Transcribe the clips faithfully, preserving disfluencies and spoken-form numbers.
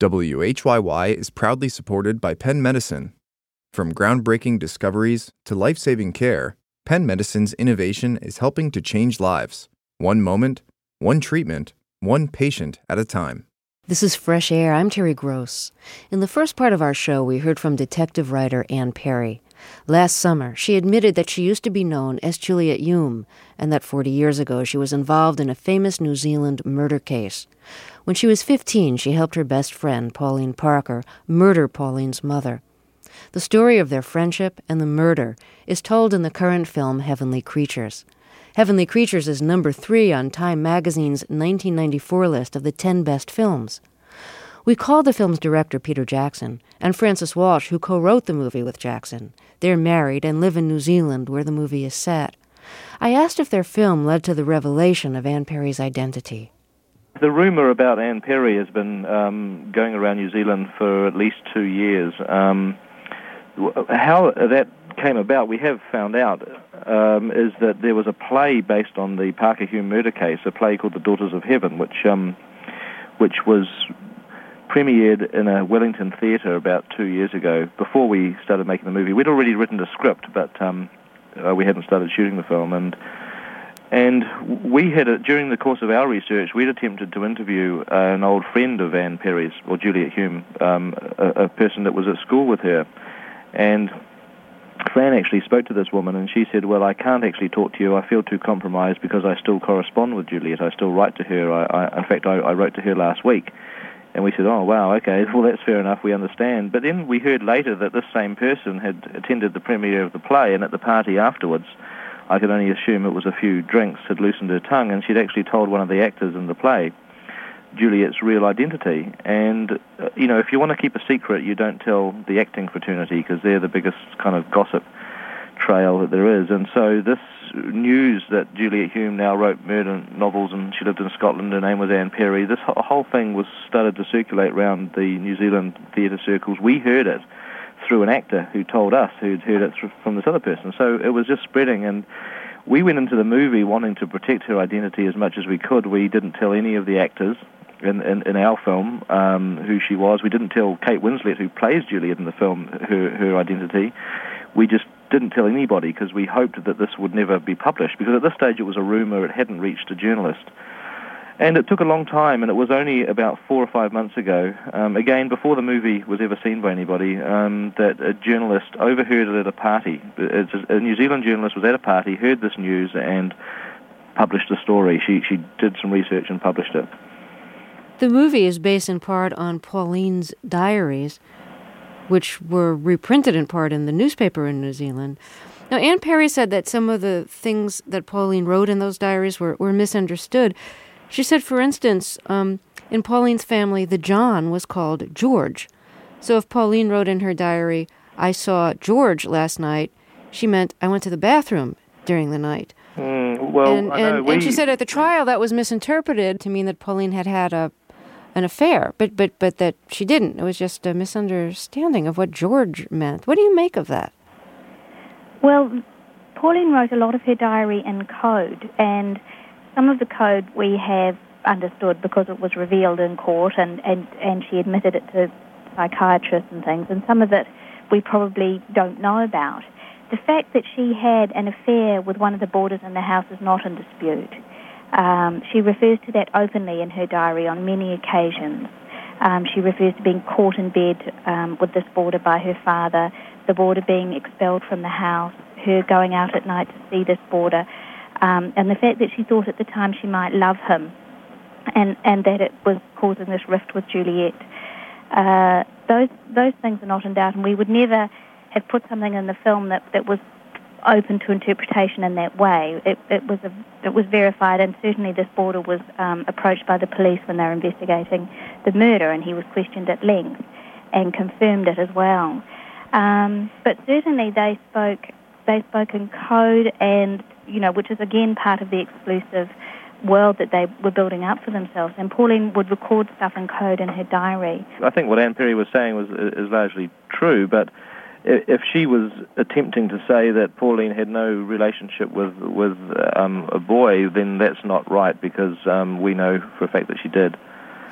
W H Y Y is proudly supported by Penn Medicine. From groundbreaking discoveries to life-saving care, Penn Medicine's innovation is helping to change lives, one moment, one treatment, one patient at a time. This is Fresh Air. I'm Terry Gross. In the first part of our show, we heard from detective writer Anne Perry. Last summer, she admitted that she used to be known as Juliet Hume, and that forty years ago she was involved in a famous New Zealand murder case. When she was fifteen, she helped her best friend, Pauline Parker, murder Pauline's mother. The story of their friendship and the murder is told in the current film Heavenly Creatures. Heavenly Creatures is number three on Time magazine's nineteen ninety-four list of the ten best films. We called the film's director, Peter Jackson, and Francis Walsh, who co-wrote the movie with Jackson. They're married and live in New Zealand, where the movie is set. I asked if their film led to the revelation of Anne Perry's identity. The rumor about Anne Perry has been um, going around New Zealand for at least two years. Um, how that came about, we have found out, um, is that there was a play based on the Parker Hume murder case, a play called The Daughters of Heaven, which um, which was premiered in a Wellington theatre about two years ago, before we started making the movie. We'd already written the script, but um, uh, we hadn't started shooting the film. And and we had, uh, during the course of our research, we'd attempted to interview uh, an old friend of Anne Perry's, or Juliet Hume, um, a, a person that was at school with her. And Fran actually spoke to this woman, and she said, well, I can't actually talk to you. I feel too compromised because I still correspond with Juliet. I still write to her. I, I, in fact, I, I wrote to her last week. And we said, oh, wow, okay, well, that's fair enough, we understand. But then we heard later that this same person had attended the premiere of the play, and at the party afterwards, I could only assume it was a few drinks, had loosened her tongue, and she'd actually told one of the actors in the play Juliet's real identity. And, uh, you know, if you want to keep a secret, you don't tell the acting fraternity, because they're the biggest kind of gossip trail that there is. And so this news that Juliet Hume now wrote murder novels and she lived in Scotland, her name was Anne Perry, this whole thing was started to circulate around the New Zealand theatre circles. We heard it through an actor who told us, who'd heard it from this other person. So it was just spreading, and we went into the movie wanting to protect her identity as much as we could. We didn't tell any of the actors in, in, in our film um, who she was. We didn't tell Kate Winslet, who plays Juliet in the film, her, her identity. We just didn't tell anybody because we hoped that this would never be published, because at this stage it was a rumor, it hadn't reached a journalist. And it took a long time, and it was only about four or five months ago, um, again, before the movie was ever seen by anybody, um, that a journalist overheard it at a party. A New Zealand journalist was at a party, heard this news, and published a story. She, she did some research and published it. The movie is based in part on Pauline's diaries, which were reprinted in part in the newspaper in New Zealand. Now, Anne Perry said that some of the things that Pauline wrote in those diaries were, were misunderstood. She said, for instance, um, in Pauline's family, the John was called George. So if Pauline wrote in her diary, I saw George last night, she meant I went to the bathroom during the night. Mm, well, and, I know and, we... and she said at the trial that was misinterpreted to mean that Pauline had had a an affair, but, but, but that she didn't. It was just a misunderstanding of what George meant. What do you make of that? Well, Pauline wrote a lot of her diary in code, and some of the code we have understood because it was revealed in court, and, and, and she admitted it to psychiatrists and things, and some of it we probably don't know about. The fact that she had an affair with one of the boarders in the house is not in dispute. Um, she refers to that openly in her diary on many occasions. Um, she refers to being caught in bed um, with this boarder by her father, the boarder being expelled from the house, her going out at night to see this boarder, um, and the fact that she thought at the time she might love him, and, and that it was causing this rift with Juliet. Uh, those those things are not in doubt, and we would never have put something in the film that, that was open to interpretation in that way. It, it was a, it was verified, and certainly this boarder was um, approached by the police when they were investigating the murder, and he was questioned at length and confirmed it as well. Um, but certainly they spoke they spoke in code, and you know, which is again part of the exclusive world that they were building up for themselves. And Pauline would record stuff in code in her diary. I think what Anne Perry was saying was is largely true, but if she was attempting to say that Pauline had no relationship with with um, a boy, then that's not right, because um, we know for a fact that she did.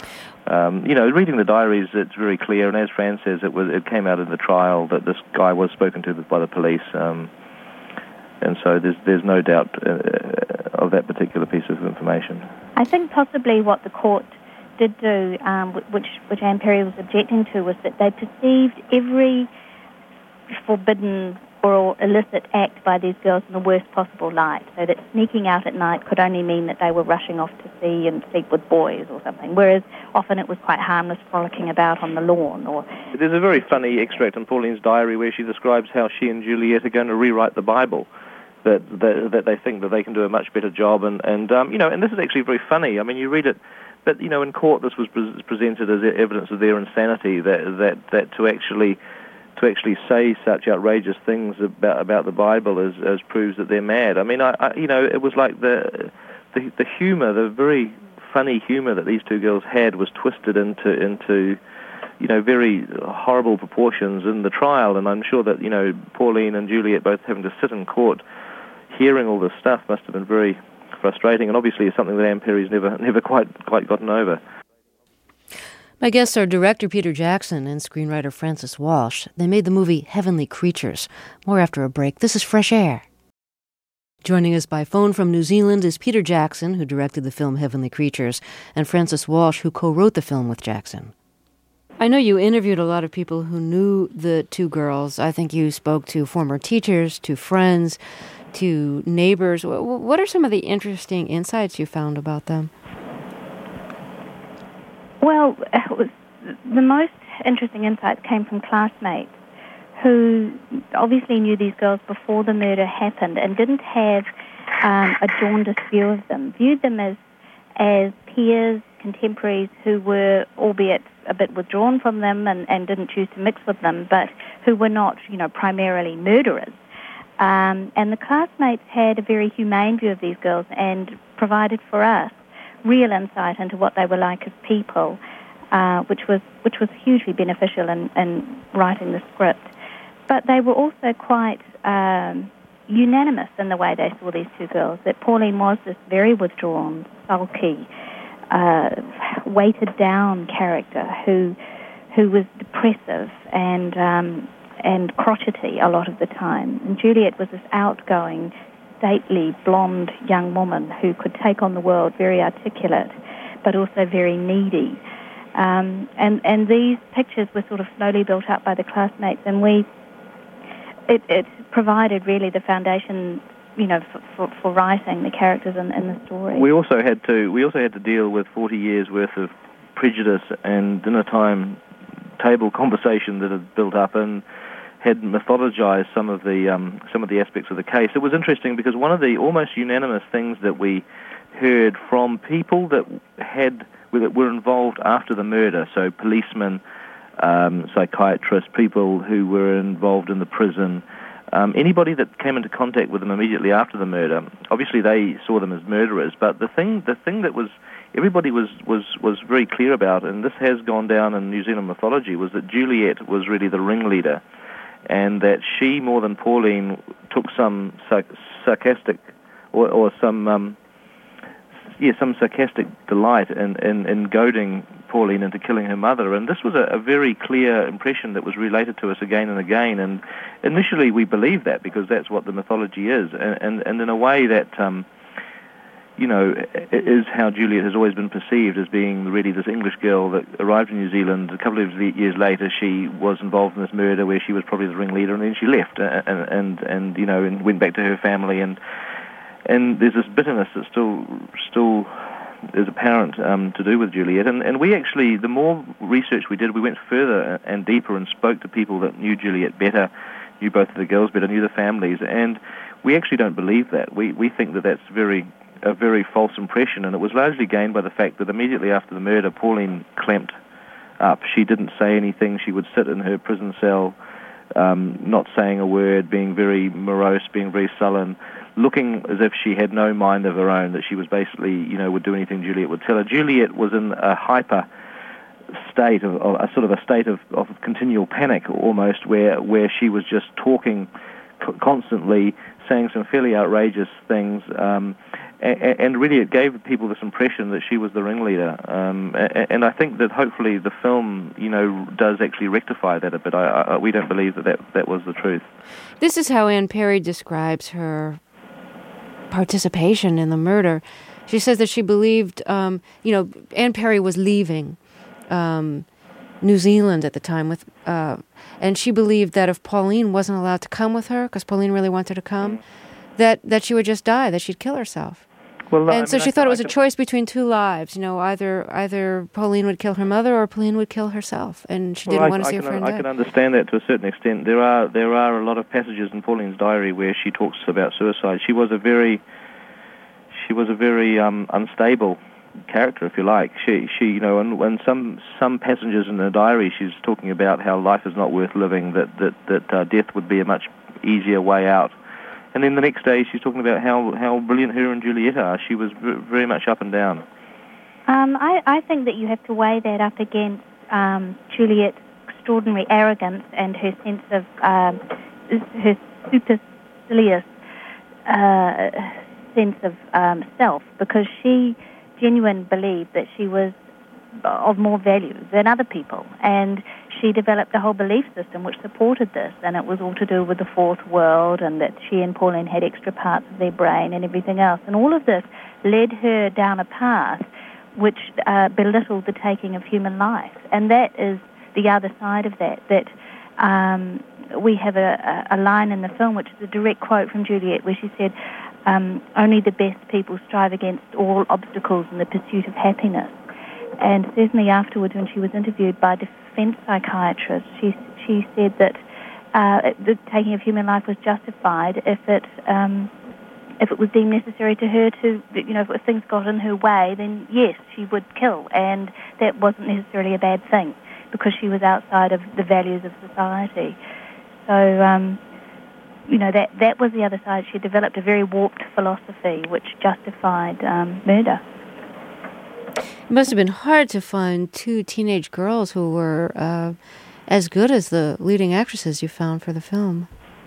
Um, you know, reading the diaries, it's very clear, and as Fran says, it was it came out in the trial that this guy was spoken to by the police, um, and so there's there's no doubt uh, of that particular piece of information. I think possibly what the court did do, um, which which Anne Perry was objecting to, was that they perceived every forbidden or illicit act by these girls in the worst possible light, so that sneaking out at night could only mean that they were rushing off to sea and sleep with boys or something, whereas often it was quite harmless frolicking about on the lawn. Or There's a very funny extract in Pauline's diary where she describes how she and Juliet are going to rewrite the Bible, that that, that they think that they can do a much better job, and, and um, you know, and this is actually very funny. I mean, you read it, but, you know, in court this was pre- presented as evidence of their insanity, that that, that to actually... to actually say such outrageous things about about the Bible as, as proves that they're mad. I mean, I, I you know, it was like the, the the humour, the very funny humour that these two girls had was twisted into into you know very horrible proportions in the trial. And I'm sure that, you know, Pauline and Juliet both having to sit in court, hearing all this stuff, must have been very frustrating. And obviously, it's something that Anne Perry's never never quite quite gotten over. My guests are director Peter Jackson and screenwriter Frances Walsh. They made the movie Heavenly Creatures. More after a break. This is Fresh Air. Joining us by phone from New Zealand is Peter Jackson, who directed the film Heavenly Creatures, and Frances Walsh, who co-wrote the film with Jackson. I know you interviewed a lot of people who knew the two girls. I think you spoke to former teachers, to friends, to neighbors. What are some of the interesting insights you found about them? Well, it was, the most interesting insights came from classmates who obviously knew these girls before the murder happened and didn't have um, a jaundiced view of them, viewed them as as peers, contemporaries who were, albeit a bit withdrawn from them and, and didn't choose to mix with them, but who were not, you know, primarily murderers. Um, and the classmates had a very humane view of these girls and provided for us real insight into what they were like as people, uh, which was which was hugely beneficial in, in writing the script. But they were also quite um, unanimous in the way they saw these two girls, that Pauline was this very withdrawn, sulky, uh, weighted down character who who was depressive and um, and crotchety a lot of the time. And Juliet was this outgoing, stately, blonde young woman who could take on the world, very articulate, but also very needy. Um, and, and these pictures were sort of slowly built up by the classmates, and we, it, it provided really the foundation, you know, for, for, for writing the characters in, in the story. We also had to, we also had to deal with forty years worth of prejudice and dinner time table conversation that had built up, and had mythologized some of the um, some of the aspects of the case. It was interesting because one of the almost unanimous things that we heard from people that had that were involved after the murder, so policemen, um, psychiatrists, people who were involved in the prison, um, anybody that came into contact with them immediately after the murder, obviously they saw them as murderers. But the thing the thing that was everybody was, was, was very clear about, and this has gone down in New Zealand mythology, was that Juliet was really the ringleader, and that she, more than Pauline, took some sarc- sarcastic or, or some um, yeah some sarcastic delight in, in, in goading Pauline into killing her mother. And this was a, a very clear impression that was related to us again and again. And initially we believed that because that's what the mythology is, and and, and in a way that um, you know, is how Juliet has always been perceived, as being really this English girl that arrived in New Zealand. A couple of years later, she was involved in this murder where she was probably the ringleader, and then she left and, and, and you know, and went back to her family. And and there's this bitterness that still still is apparent um, to do with Juliet. And, and we actually, the more research we did, we went further and deeper and spoke to people that knew Juliet better, knew both of the girls better, knew the families. And we actually don't believe that. We, we think that that's very... a very false impression, and it was largely gained by the fact that immediately after the murder, Pauline clamped up. She didn't say anything. She would sit in her prison cell, um, not saying a word, being very morose, being very sullen, looking as if she had no mind of her own, that she was basically, you know, would do anything Juliet would tell her. Juliet was in a hyper state, of, of a sort of a state of, of continual panic almost, where, where she was just talking constantly, saying some fairly outrageous things, um, and, and really it gave people this impression that she was the ringleader. Um, and I think that hopefully the film, you know, does actually rectify that a bit. I, I, we don't believe that, that that was the truth. This is how Anne Perry describes her participation in the murder. She says that she believed, um, you know, Anne Perry was leaving um, New Zealand at the time, with, uh, and she believed that if Pauline wasn't allowed to come with her, because Pauline really wanted to come, mm. that, that she would just die, that she'd kill herself. Well, and I so mean, she I thought can, it was I a can... choice between two lives. You know, either either Pauline would kill her mother or Pauline would kill herself, and she didn't well, I, want to I see can, her friend I die. can understand that to a certain extent. There are there are a lot of passages in Pauline's diary where she talks about suicide. She was a very she was a very um, unstable character, if you like. She she you know, and when some some passages in her diary, she's talking about how life is not worth living, that that that uh, death would be a much easier way out. And then the next day, she's talking about how, how brilliant her and Juliet are. She was v- very much up and down. Um, I, I think that you have to weigh that up against um, Juliet's extraordinary arrogance and her sense of um, her supercilious uh, sense of um, self, because she genuinely believed that she was of more value than other people, and she developed a whole belief system which supported this, and it was all to do with the fourth world, and that she and Pauline had extra parts of their brain and everything else, and all of this led her down a path which uh, belittled the taking of human life. And that is the other side of that, that um, we have a, a line in the film which is a direct quote from Juliet, where she said, um, only the best people strive against all obstacles in the pursuit of happiness. And certainly afterwards, when she was interviewed by a defence psychiatrist, she she said that uh, the taking of human life was justified if it um, if it was deemed necessary to her to, you know, if things got in her way, then yes, she would kill, and that wasn't necessarily a bad thing because she was outside of the values of society. So, um, you know, that that was the other side. She developed a very warped philosophy which justified um, murder. It must have been hard to find two teenage girls who were uh, as good as the leading actresses you found for the film.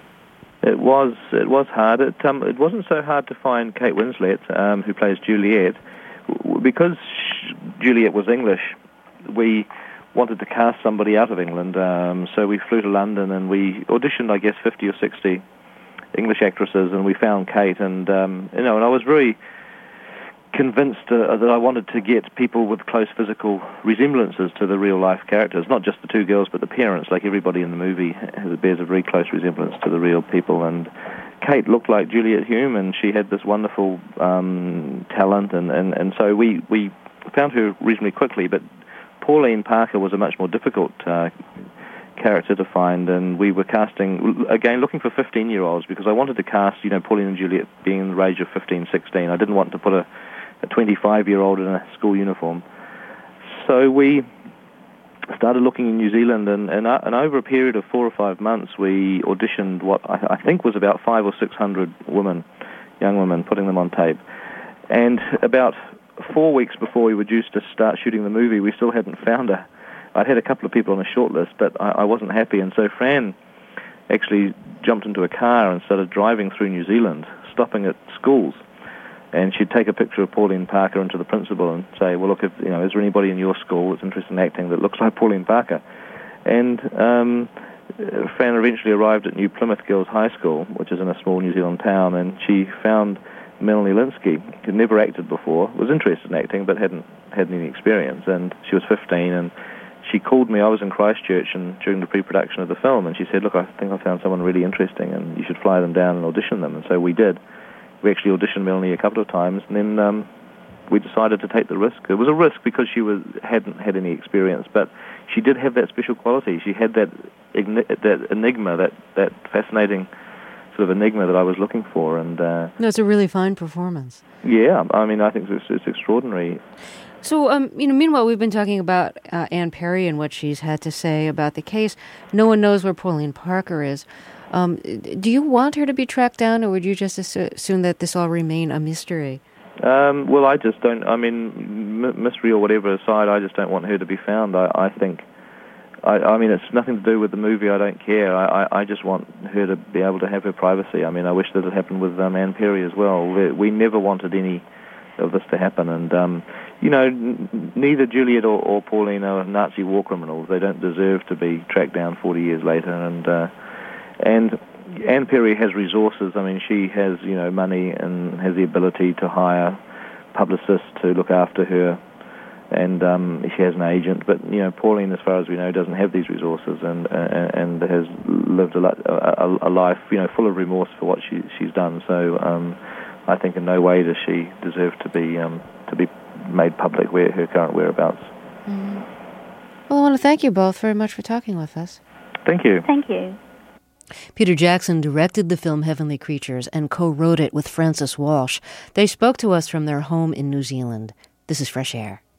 It was it was hard. It um, it wasn't so hard to find Kate Winslet, um, who plays Juliet, because Juliet was English. We wanted to cast somebody out of England, um, so we flew to London and we auditioned, I guess, fifty or sixty English actresses, and we found Kate. And um, you know, and I was very convinced uh, that I wanted to get people with close physical resemblances to the real-life characters, not just the two girls, but the parents. Like everybody in the movie bears a very close resemblance to the real people. And Kate looked like Juliet Hume, and she had this wonderful um, talent, and, and, and so we, we found her reasonably quickly. But Pauline Parker was a much more difficult uh, character to find, and we were casting, again, looking for fifteen-year-olds, because I wanted to cast, you know, Pauline and Juliet being in the range of fifteen, sixteen. I didn't want to put a a twenty-five-year-old in a school uniform. So we started looking in New Zealand, and, and, uh, and over a period of four or five months, we auditioned what I, I think was about five or six hundred women, young women, putting them on tape. And about four weeks before we were due to start shooting the movie, we still hadn't found her. I'd had a couple of people on a short list, but I, I wasn't happy, and so Fran actually jumped into a car and started driving through New Zealand, stopping at schools. And she'd take a picture of Pauline Parker into the principal and say, well, look, if, you know, is there anybody in your school that's interested in acting that looks like Pauline Parker? And um, Fran eventually arrived at New Plymouth Girls High School, which is in a small New Zealand town, and she found Melanie Linsky, who'd never acted before, was interested in acting but hadn't had any experience. And she was fifteen, and she called me. I was in Christchurch and during the pre-production of the film, and she said, look, I think I found someone really interesting, and you should fly them down and audition them. And so we did. We actually auditioned Melanie a couple of times, and then um, we decided to take the risk. It was a risk because she was hadn't had any experience, but she did have that special quality. She had that that enigma, that, that fascinating sort of enigma that I was looking for. And uh, no, it's a really fine performance. Yeah, I mean, I think it's, it's extraordinary. So, um, you know, meanwhile, we've been talking about uh, Anne Perry and what she's had to say about the case. No one knows where Pauline Parker is. Um, do you want her to be tracked down, or would you just assume that this all remain a mystery? Um, well, I just don't, I mean, m- mystery or whatever aside, I just don't want her to be found. I, I think I, I mean, it's nothing to do with the movie. I don't care. I, I, I just want her to be able to have her privacy. I mean, I wish that it happened with um, Anne Perry as well. We, we never wanted any of this to happen. And, um, you know, n- neither Juliet or, or Pauline are Nazi war criminals. They don't deserve to be tracked down forty years later. And uh, and Anne Perry has resources. I mean, she has, you know, money and has the ability to hire publicists to look after her. And um, she has an agent, but you know, Pauline, as far as we know, doesn't have these resources, and uh, and has lived a, a, a life, you know, full of remorse for what she she's done. So um, I think in no way does she deserve to be um, to be made public where her current whereabouts. Mm-hmm. Well, I want to thank you both very much for talking with us. Thank you. Thank you. Peter Jackson directed the film Heavenly Creatures and co-wrote it with Francis Walsh. They spoke to us from their home in New Zealand. This is Fresh Air.